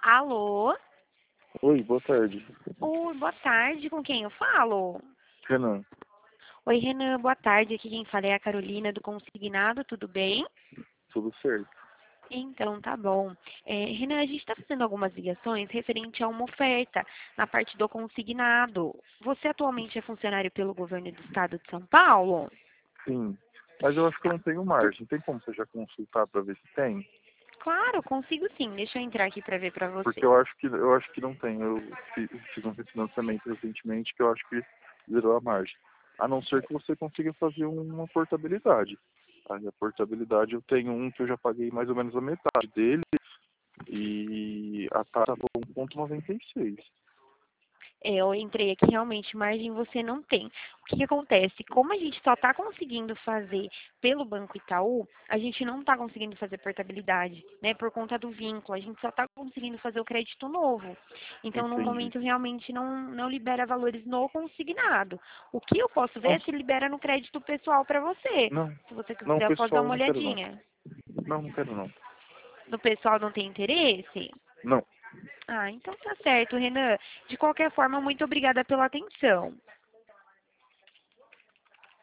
Alô? Oi, boa tarde. Oi, boa tarde, com quem eu falo? Renan, Oi, Renan, boa tarde. Aqui quem fala é a Carolina do Consignado, tudo bem? tudo certo? Então, tá bom. Renan, a gente está fazendo algumas ligações referente a uma oferta na parte do consignado. Você atualmente é funcionário pelo governo do estado de São Paulo? Sim, mas eu acho que eu Tá. não tenho margem. Tem como você já consultar para ver se tem? Claro, consigo sim. Deixa eu entrar aqui para ver para Porque você. eu acho que não tem. Eu fiz um refinanciamento recentemente que eu acho que zerou a margem. A não ser que você consiga fazer uma portabilidade. Aí a portabilidade eu tenho um que eu já paguei mais ou menos a metade dele e a taxa foi 1,96. Eu entrei aqui, realmente, margem você não tem. O que que acontece? Como a gente só está conseguindo fazer pelo Banco Itaú, a gente não está conseguindo fazer portabilidade, né? Por conta do vínculo, a gente só está conseguindo fazer o crédito novo. Então, no Entendi. momento, realmente não libera valores no consignado. O que eu posso ver é Nossa, se libera no crédito pessoal para você. não, Se você não, quiser, eu posso dar pessoal, eu uma não quero não. olhadinha. Não, não quero não. No pessoal não tem interesse? Não. Ah, então tá certo, Renan. De qualquer forma, muito obrigada pela atenção.